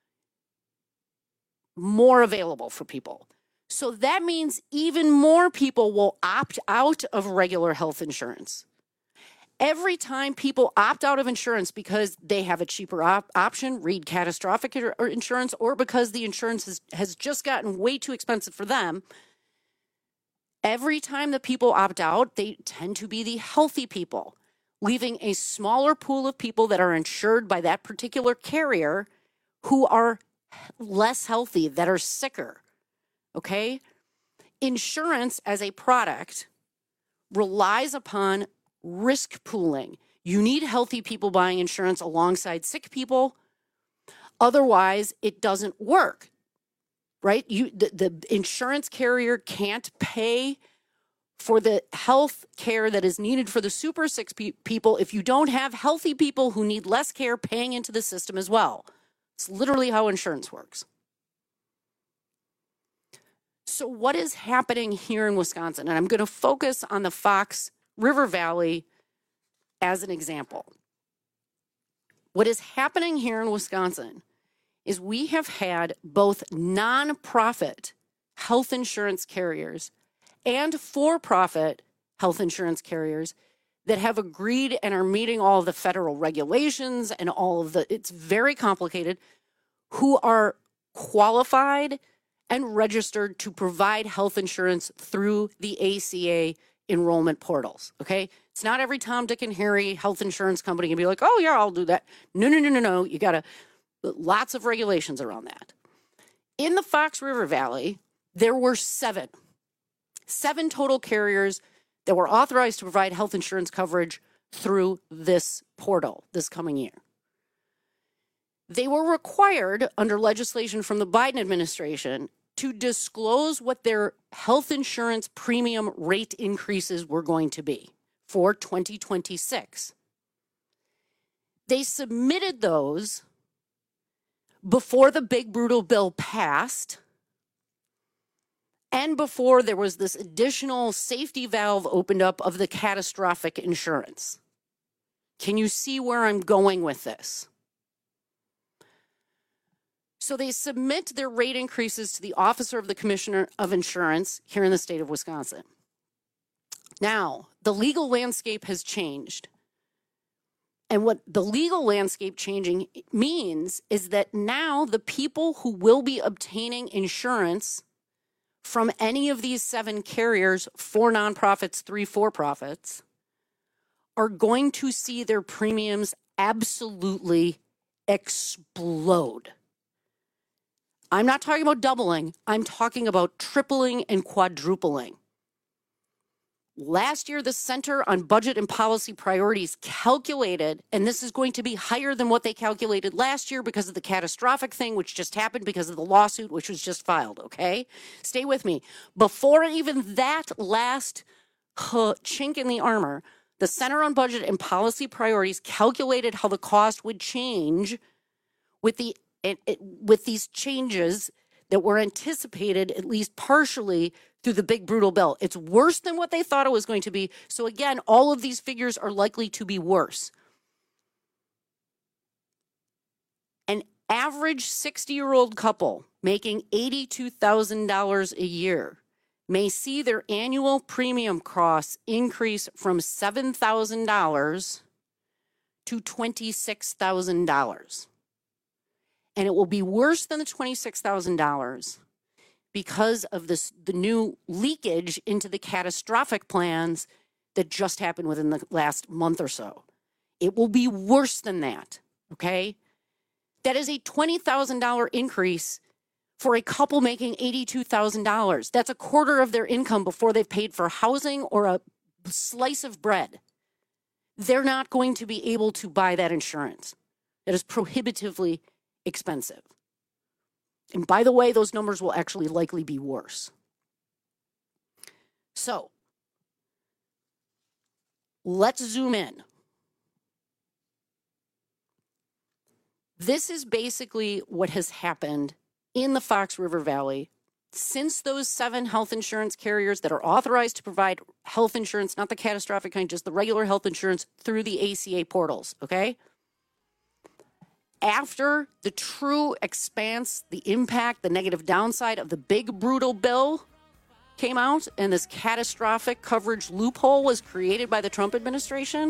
more available for people. So that means even more people will opt out of regular health insurance. Every time people opt out of insurance because they have a cheaper option, read catastrophic insurance, or because the insurance has just gotten way too expensive for them, every time that people opt out, they tend to be the healthy people, leaving a smaller pool of people that are insured by that particular carrier who are less healthy, that are sicker. Okay? Insurance as a product relies upon risk pooling. You need healthy people buying insurance alongside sick people. Otherwise, it doesn't work, right? The insurance carrier can't pay for the health care that is needed for the super sick people if you don't have healthy people who need less care paying into the system as well. It's literally how insurance works. So what is happening here in Wisconsin? And I'm going to focus on the Fox River Valley as an example. What is happening here in Wisconsin is we have had both nonprofit health insurance carriers and for-profit health insurance carriers that have agreed and are meeting all of the federal regulations and all of the, it's very complicated, who are qualified and registered to provide health insurance through the ACA enrollment portals, okay? It's not every Tom, Dick, and Harry health insurance company can be like, oh, yeah, I'll do that. No. You got to, lots of regulations around that. In the Fox River Valley, there were seven total carriers that were authorized to provide health insurance coverage through this portal this coming year. They were required under legislation from the Biden administration to disclose what their health insurance premium rate increases were going to be for 2026. They submitted those before the big brutal bill passed and before there was this additional safety valve opened up of the catastrophic insurance. Can you see where I'm going with this? So they submit their rate increases to the Officer of the Commissioner of Insurance here in the state of Wisconsin. Now, the legal landscape has changed. And what the legal landscape changing means is that now the people who will be obtaining insurance from any of these seven carriers, 4 nonprofits, 3 for-profits, are going to see their premiums absolutely explode. I'm not talking about doubling. I'm talking about tripling and quadrupling. Last year, the Center on Budget and Policy Priorities calculated, and this is going to be higher than what they calculated last year because of the catastrophic thing, which just happened because of the lawsuit, which was just filed, okay? Stay with me. Before even that last chink in the armor, the Center on Budget and Policy Priorities calculated how the cost would change with these changes that were anticipated, at least partially, through the big brutal bill. It's worse than what they thought it was going to be. So again, all of these figures are likely to be worse. An average 60-year-old couple making $82,000 a year may see their annual premium costs increase from $7,000 to $26,000. And it will be worse than the $26,000 because of the new leakage into the catastrophic plans that just happened within the last month or so. It will be worse than that, okay? That is a $20,000 increase for a couple making $82,000. That's a quarter of their income before they've paid for housing or a slice of bread. They're not going to be able to buy that insurance. That is prohibitively expensive. And by the way, those numbers will actually likely be worse. So, let's zoom in. This is basically what has happened in the Fox River Valley since those 7 health insurance carriers that are authorized to provide health insurance, not the catastrophic kind, just the regular health insurance through the ACA portals, okay? After the true expanse, the impact, the negative downside of the big brutal bill came out and this catastrophic coverage loophole was created by the Trump administration,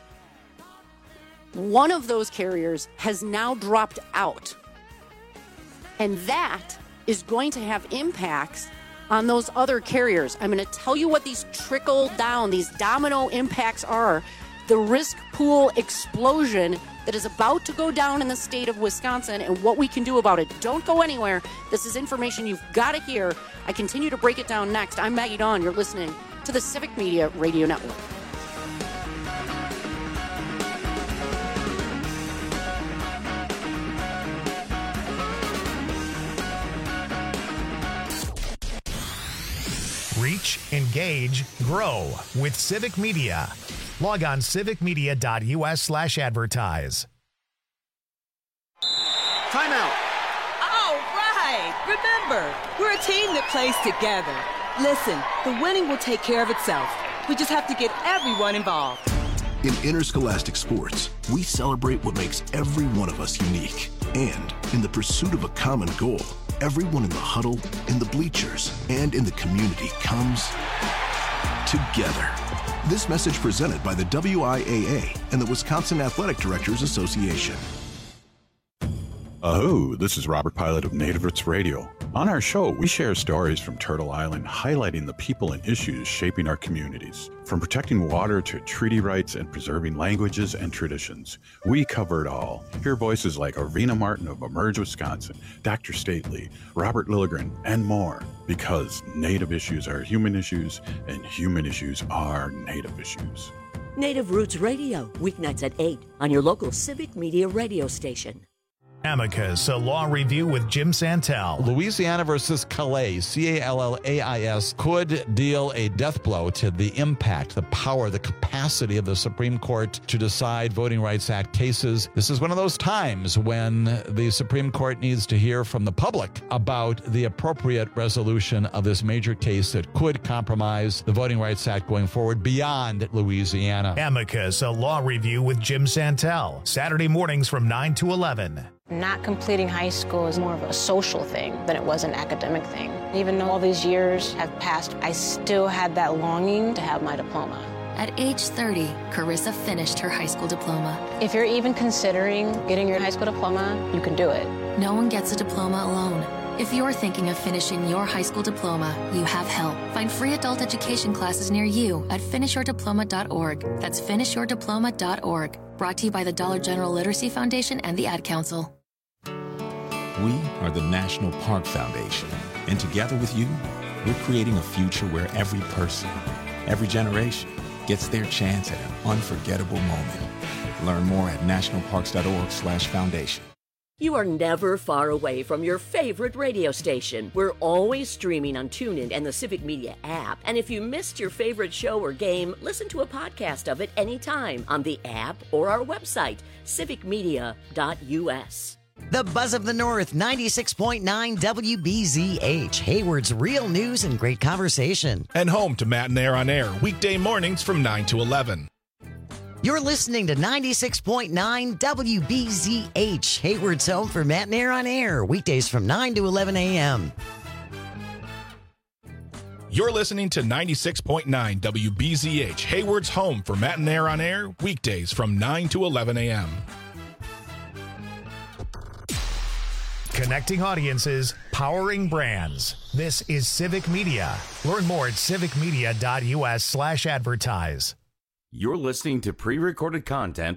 one of those carriers has now dropped out. And that is going to have impacts on those other carriers. I'm going to tell you what these trickle down, these domino impacts are. The risk pool explosion that is about to go down in the state of Wisconsin and what we can do about it. Don't go anywhere. This is information you've got to hear. I continue to break it down next. I'm Maggie Dawn. You're listening to the Civic Media Radio Network. Reach, engage, grow with Civic Media. Log on civicmedia.us/advertise. Timeout. All right. Good Remember, we're a team that plays together. Listen, the winning will take care of itself. We just have to get everyone involved. In interscholastic sports, we celebrate what makes every one of us unique. And in the pursuit of a common goal, everyone in the huddle, in the bleachers, and in the community comes together. This message presented by the WIAA and the Wisconsin Athletic Directors Association. Aho, this is Robert Pilot of Native Roots Radio. On our show, we share stories from Turtle Island highlighting the people and issues shaping our communities. From protecting water to treaty rights and preserving languages and traditions, we cover it all. Hear voices like Arena Martin of Emerge Wisconsin, Dr. Stately, Robert Lilligren, and more. Because Native issues are human issues, and human issues are Native issues. Native Roots Radio, weeknights at 8 on your local Civic Media radio station. Amicus, a law review with Jim Santel. Louisiana versus Calais, Callais, could deal a death blow to the impact, the power, the capacity of the Supreme Court to decide Voting Rights Act cases. This is one of those times when the Supreme Court needs to hear from the public about the appropriate resolution of this major case that could compromise the Voting Rights Act going forward beyond Louisiana. Amicus, a law review with Jim Santel. Saturday mornings from 9 to 11. Not completing high school is more of a social thing than it was an academic thing. Even though all these years have passed, I still had that longing to have my diploma. At age 30, Carissa finished her high school diploma. If you're even considering getting your high school diploma, you can do it. No one gets a diploma alone. If you're thinking of finishing your high school diploma, you have help. Find free adult education classes near you at finishyourdiploma.org. That's finishyourdiploma.org. Brought to you by the Dollar General Literacy Foundation and the Ad Council. We are the National Park Foundation, and together with you, we're creating a future where every person, every generation, gets their chance at an unforgettable moment. Learn more at nationalparks.org/foundation. You are never far away from your favorite radio station. We're always streaming on TuneIn and the Civic Media app. And if you missed your favorite show or game, listen to a podcast of it anytime on the app or our website, civicmedia.us. The Buzz of the North, 96.9 WBZH, Hayward's real news and great conversation. And home to Matt and Air on Air, weekday mornings from 9 to 11. You're listening to 96.9 WBZH, Hayward's home for Matt and Air on Air, weekdays from 9 to 11 a.m. You're listening to 96.9 WBZH, Hayward's home for Matt and Air on Air, weekdays from 9 to 11 a.m. Connecting audiences, powering brands. This is Civic Media. Learn more at civicmedia.us/advertise. You're listening to pre-recorded content.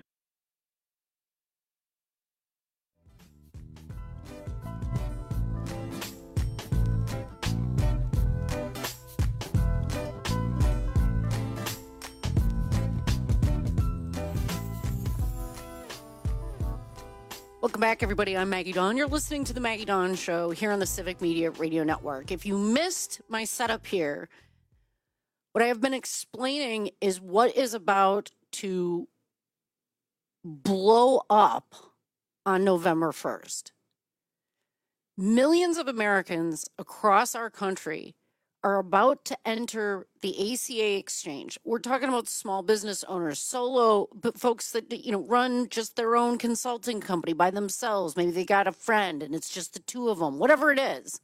Welcome back, everybody. I'm Maggie Dawn. You're listening to the Maggie Dawn Show here on the Civic Media Radio Network. If you missed my setup here, what I have been explaining is what is about to blow up on November 1st. Millions of Americans across our country are about to enter the ACA exchange. We're talking about small business owners, solo folks that, run just their own consulting company by themselves. Maybe they got a friend and it's just the two of them, whatever it is.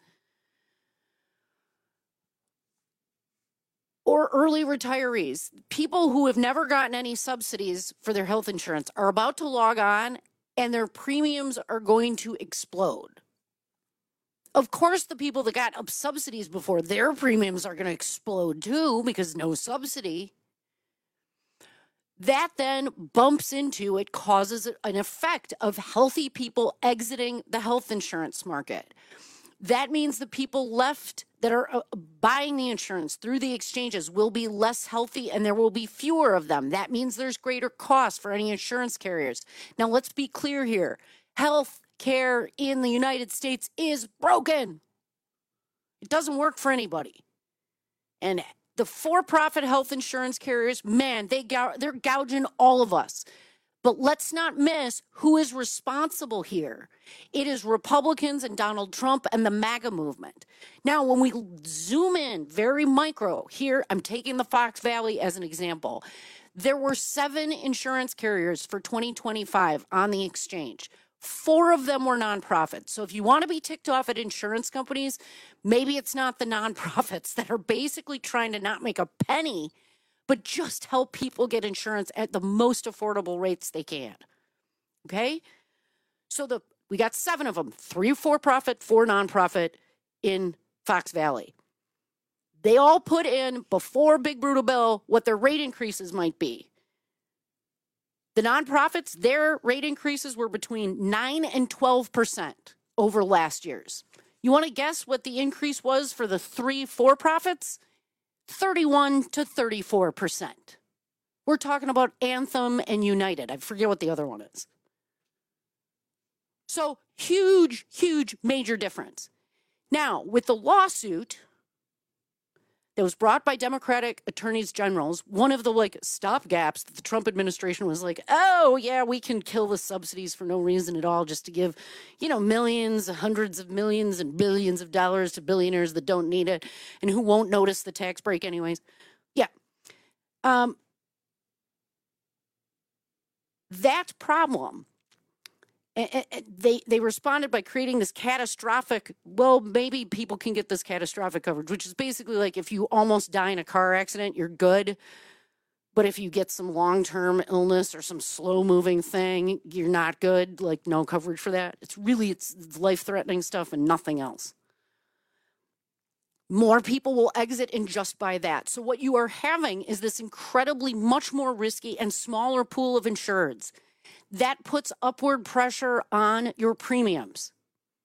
Or early retirees, people who have never gotten any subsidies for their health insurance are about to log on and their premiums are going to explode. Of course, the people that got subsidies before, their premiums are going to explode too because no subsidy. That then bumps into, it causes an effect of healthy people exiting the health insurance market. That means the people left that are buying the insurance through the exchanges will be less healthy and there will be fewer of them. That means there's greater cost for any insurance carriers. Now, let's be clear here. Health care in the United States is broken. It doesn't work for anybody. And the for-profit health insurance carriers, man, they're gouging all of us. But let's not miss who is responsible here. It is Republicans and Donald Trump and the MAGA movement. Now, when we zoom in very micro here, I'm taking the Fox Valley as an example. There were 7 insurance carriers for 2025 on the exchange. 4 of them were nonprofits. So if you want to be ticked off at insurance companies, maybe it's not the nonprofits that are basically trying to not make a penny, but just help people get insurance at the most affordable rates they can. Okay? So we got 7 of them, 3 for-profit, 4 nonprofit in Fox Valley. They all put in, before Big Brutal Bill, what their rate increases might be. The nonprofits, their rate increases were between 9 and 12% over last year's. You want to guess what the increase was for the 3 for-profits? 31 to 34%. We're talking about Anthem and United. I forget what the other one is. So huge, huge, major difference. Now, with the lawsuit that was brought by Democratic attorneys generals, one of the stopgaps that the Trump administration was like, oh yeah, we can kill the subsidies for no reason at all, just to give, millions, hundreds of millions and billions of dollars to billionaires that don't need it and who won't notice the tax break anyways. Yeah. That problem, they responded by creating this catastrophic, well, maybe people can get this catastrophic coverage, which is basically like if you almost die in a car accident, you're good. But if you get some long-term illness or some slow-moving thing, you're not good, like no coverage for that. It's life-threatening stuff and nothing else. More people will exit and just buy that. So what you are having is this incredibly much more risky and smaller pool of insureds. That puts upward pressure on your premiums.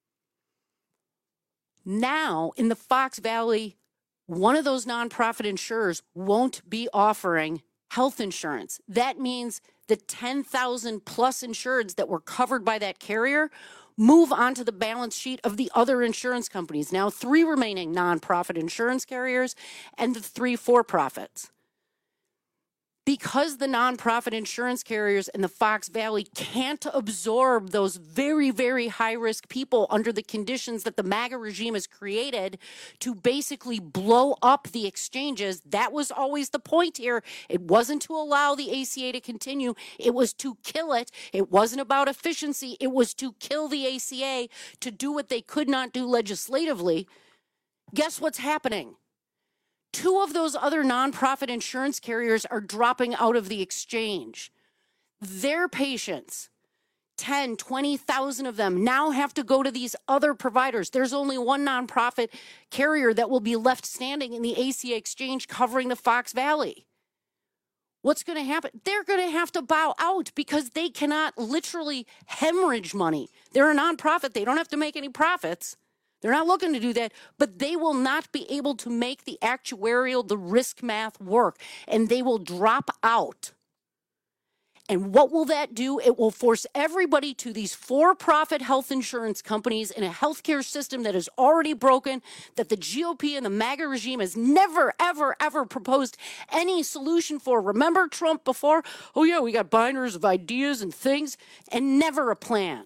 Now, in the Fox Valley, one of those nonprofit insurers won't be offering health insurance. That means the 10,000 plus insureds that were covered by that carrier move onto the balance sheet of the other insurance companies. Now, 3 remaining nonprofit insurance carriers and the 3 for-profits. Because the nonprofit insurance carriers in the Fox Valley can't absorb those very, very high-risk people under the conditions that the MAGA regime has created to basically blow up the exchanges, that was always the point here. It wasn't to allow the ACA to continue. It was to kill it. It wasn't about efficiency. It was to kill the ACA to do what they could not do legislatively. Guess what's happening? 2 of those other nonprofit insurance carriers are dropping out of the exchange. Their patients, 10, 20,000 of them, now have to go to these other providers. There's only one nonprofit carrier that will be left standing in the ACA exchange covering the Fox Valley. What's going to happen? They're going to have to bow out because they cannot literally hemorrhage money. They're a nonprofit. They don't have to make any profits. They're not looking to do that, but they will not be able to make the actuarial, the risk math work, and they will drop out. And what will that do? It will force everybody to these for-profit health insurance companies in a healthcare system that is already broken, that the GOP and the MAGA regime has never, ever, ever proposed any solution for. Remember Trump before? Oh yeah, we got binders of ideas and things, and never a plan.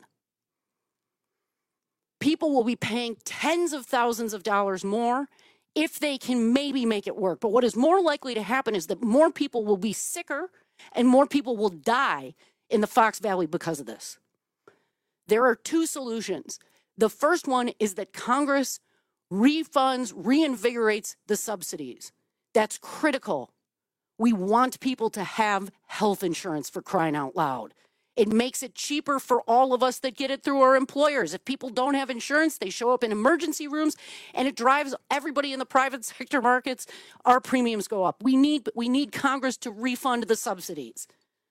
People will be paying tens of thousands of dollars more if they can maybe make it work. But what is more likely to happen is that more people will be sicker and more people will die in the Fox Valley because of this. There are 2 solutions. The first one is that Congress reinvigorates the subsidies. That's critical. We want people to have health insurance, for crying out loud. It makes it cheaper for all of us that get it through our employers. If people don't have insurance, they show up in emergency rooms, and it drives everybody in the private sector markets. Our premiums go up. We need Congress to refund the subsidies.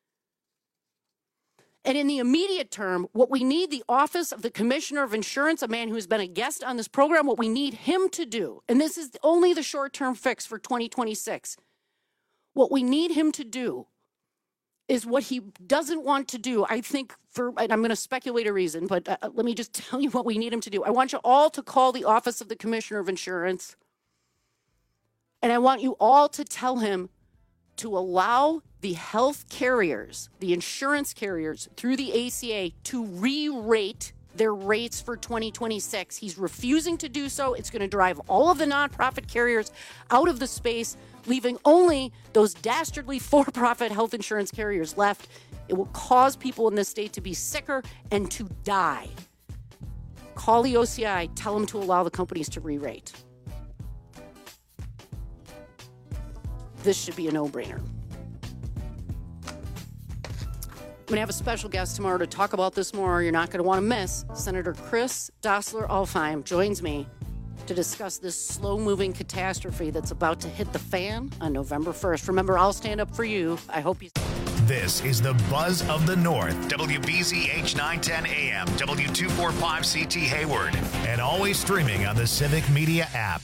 And in the immediate term, what we need the Office of the Commissioner of Insurance, a man who has been a guest on this program, what we need him to do, and this is only the short-term fix for 2026, what we need him to do is what he doesn't want to do, I think, and I'm going to speculate a reason, but let me just tell you what we need him to do. I want you all to call the Office of the Commissioner of Insurance, and I want you all to tell him to allow the health carriers, the insurance carriers through the ACA to re-rate their rates for 2026. He's refusing to do so. It's going to drive all of the nonprofit carriers out of the space, leaving only those dastardly for-profit health insurance carriers left. It will cause people in this state to be sicker and to die. Call the OCI, tell them to allow the companies to re-rate. This should be a no-brainer. I'm going to have a special guest tomorrow to talk about this more. You're not going to want to miss. Senator Chris Dossler-Alfheim joins me to discuss this slow-moving catastrophe that's about to hit the fan on November 1st. Remember, I'll stand up for you. I hope you... This is the Buzz of the North, WBZH 910 AM, W245CT Hayward, and always streaming on the Civic Media app.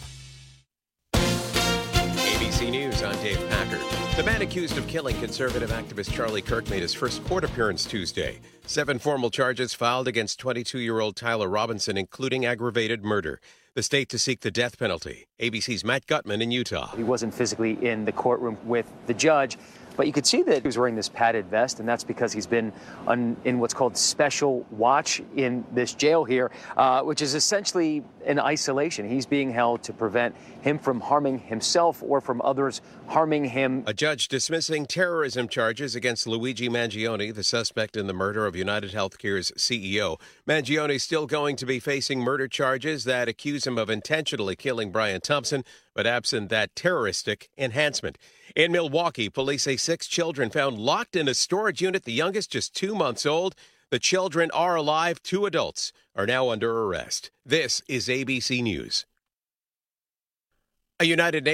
ABC News, I'm Dave Packard. The man accused of killing conservative activist Charlie Kirk made his first court appearance Tuesday. 7 formal charges filed against 22-year-old Tyler Robinson, including aggravated murder. The state to seek the death penalty. ABC's Matt Gutman in Utah. He wasn't physically in the courtroom with the judge, but you could see that he was wearing this padded vest, and that's because he's been in what's called special watch in this jail here, which is essentially in isolation. He's being held to prevent him from harming himself or from others harming him. A judge dismissing terrorism charges against Luigi Mangione, the suspect in the murder of United Healthcare's CEO. Mangione still going to be facing murder charges that accuse him of intentionally killing Brian Thompson, but absent that terroristic enhancement. In Milwaukee, police say 6 children found locked in a storage unit, the youngest just 2 months old. The children are alive. 2 adults are now under arrest. This is ABC News. A United Nations